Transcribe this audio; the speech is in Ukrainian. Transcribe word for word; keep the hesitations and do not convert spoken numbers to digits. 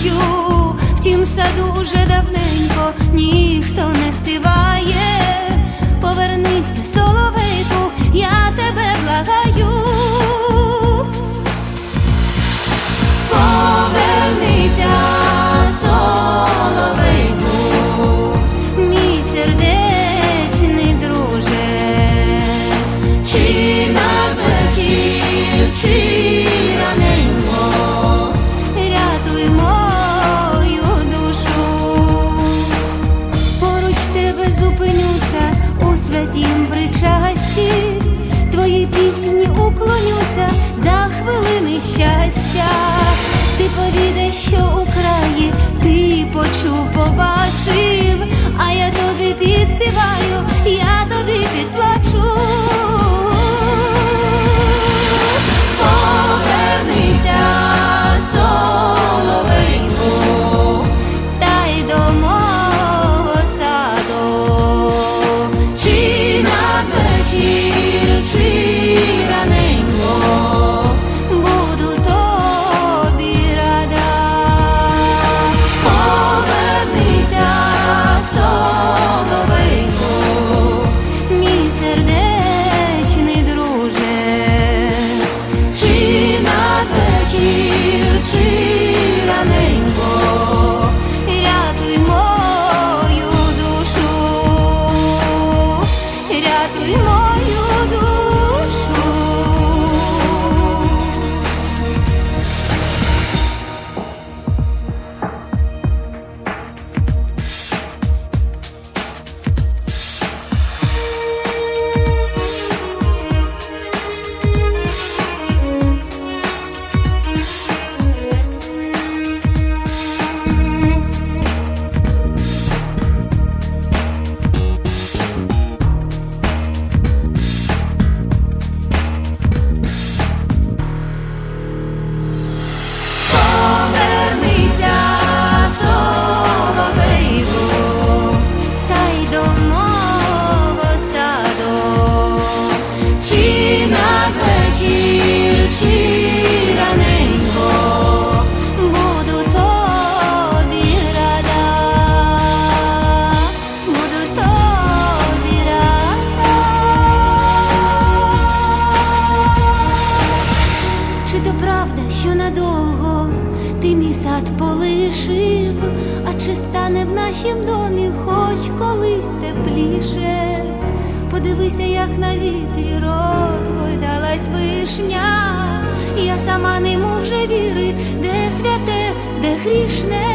вишнею. Втім, в саду уже давненько ніхто не співає. Повернися, соловейку, я тебе благаю. Повернися, соловейку, мій сердечний друже. Чи надвечір, чи раненько, рятуй мою душу. Поруч тебе зупинюся у святім причасті, твоїй пісні уклонюся за хвилини щастя. Ти повідай, що у краї ти почув, побачив, а я тобі підспіваю, я тобі підплачу. Повернися, соловейку, та й до мого саду. Чи надвечір, чи раненько, буду тобі рада. Повернися, соловейку, мій сердечний друже. Чи надвечір, чи раненько, рятуй мою душу, рятуй мою душу. Повернися, соловейку, та й до мого саду. Чи надвечір, чи раненько, буду тобі рада, буду тобі рада. Чи то правда, що надовго ти мій сад полишив, а чи стане в нашім домі хоч колись тепліше? Подивися, як на вітрі розгойдалась вишня, я сама не можу вже віри, де святе, де грішне.